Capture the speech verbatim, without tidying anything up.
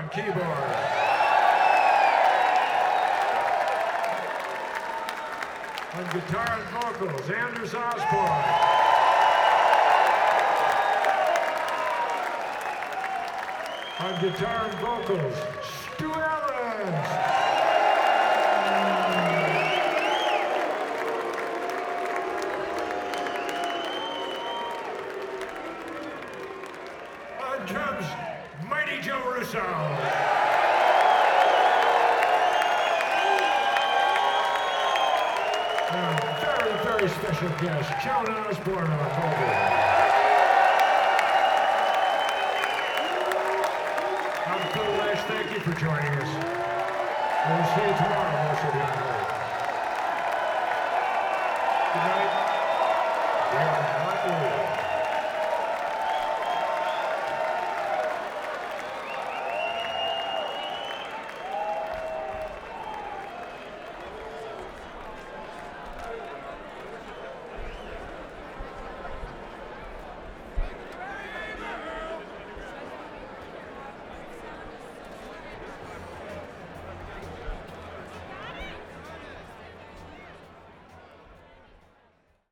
on keyboard. On guitar and vocals, Anders Osborne. On guitar and vocals, Stu Evans. On drums, Mighty Joe Russo. And a very, very special guest, Joan Osborne on vocals. I'm Phil Lesh, thank you for joining us. We'll see you tomorrow, most of you. Good night.